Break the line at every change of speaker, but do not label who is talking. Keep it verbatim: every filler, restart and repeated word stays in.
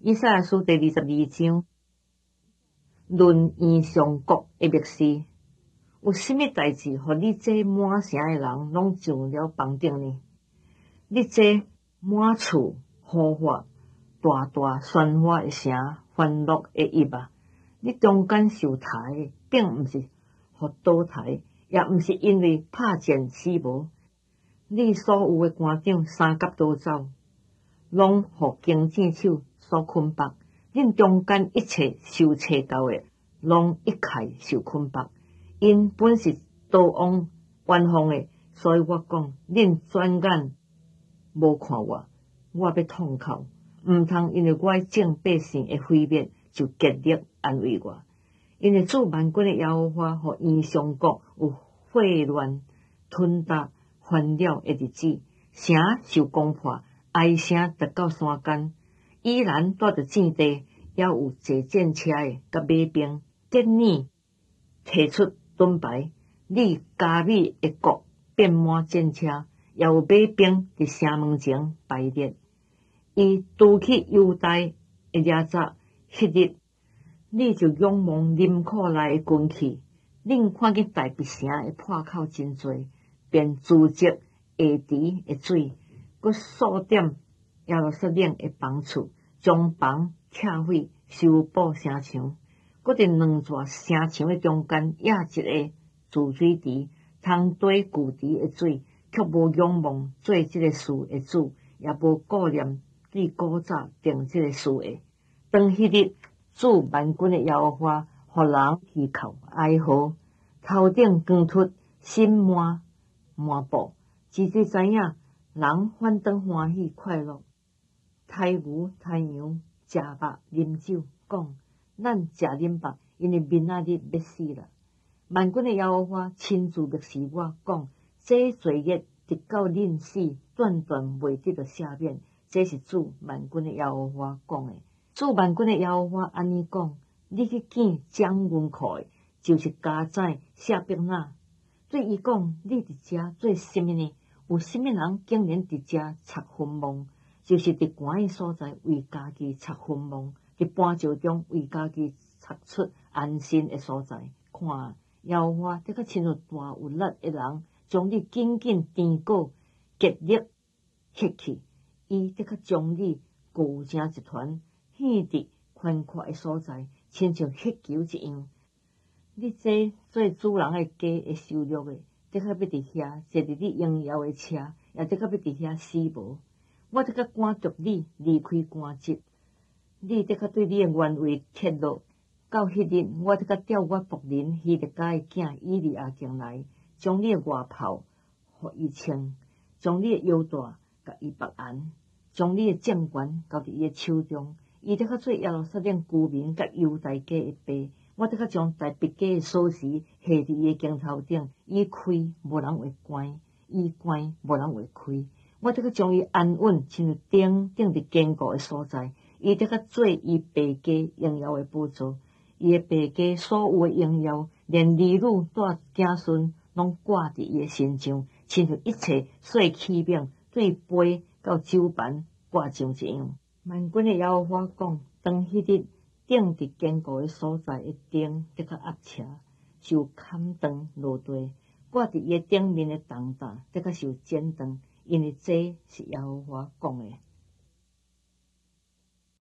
以赛亚书第二十二章，论异上国的密事，有甚物代志，互你这满城的人拢上了房顶呢？你这满厝呼唤、大大喧哗的声、欢乐的音啊！你中间受杀的，并毋是互倒台，也毋是因为拍箭死无。你所有的官长三甲倒走，拢互经正手所捆绑。恁中间一切受切到的，拢一概受捆绑。因本是逃亡冤枉的，所以我讲，恁转眼无看我，我要痛哭。毋通因为我正百姓的毁灭，就极力安慰我。因为主万军的耶和华，互异上国有混乱、吞达、烦扰的日子，城受攻破，哀声达到山间。依然带着战地，也有坐战车的甲马兵，结你提出盾牌。你加美的国变满战车，也有马兵伫城门前排列。伊拄去犹大的掠杂，迄日你就仰望林库内的军器。恁看见大鼻城的破口真多，便自责下池的水，佮数点耶路撒冷的房厝，将房拆毁，修补城墙。佮伫两座城墙的中间压一个自水池，通堆旧池的水，却无仰望做即个事的主，也无顾念对古早定即个事的。当迄日，主万军的耶和华，互人祈求哀嚎，头顶光秃，心满满布，只只知影人反倒欢喜快乐，杀牛杀羊，食肉啉酒，讲咱食啉肉，因为明仔日要死啦。万军的耶和华亲自密示我讲，这罪孽直到恁死，断断袂得到赦免。这是主万军的耶和华讲的。主万军的耶和华安尼讲：你去见将军库的，就是加载谢伯纳，对伊讲：你伫遮做甚物呢？有甚物人竟然伫遮插坟墓？就是伫寒的所在为家己插坟墓，伫搬石中为家己插出安身的所在。看，耶和华得较亲像大有力的人，将你紧紧缠裹，极力吸去。伊得较将你固成一团，陷伫宽阔的所在，亲像血球一样。你这做主人的家会受辱的，得较要伫遐坐伫你荣耀的车，也得较要伫遐死无。我得较赶逐你离开官职，你得较对你的原位揭露。到迄日，我得较调我仆人希勒家的囝以利亚进来，将你的外袍互伊穿，将你的腰带甲伊绑安，将你的政权交伫伊的手中。伊得较做耶路撒冷居民甲犹大家的爸。我得较将大别家的锁匙下伫伊的肩头顶，伊开无人会关，伊关无人会开。我得较将伊安稳，亲像钉钉伫坚固的所在。伊得较做伊爸家荣耀的宝座。伊的爸家所有的荣耀，连儿女带子孙，拢挂伫伊的身上，亲像一切细器皿对杯到酒盘挂上一样。万军的耶和华讲：当迄日，钉伫坚固的所在的钉得较压车，受砍断落地，挂伫伊的顶面的重担得较受剪断，因为这是耶和华讲的。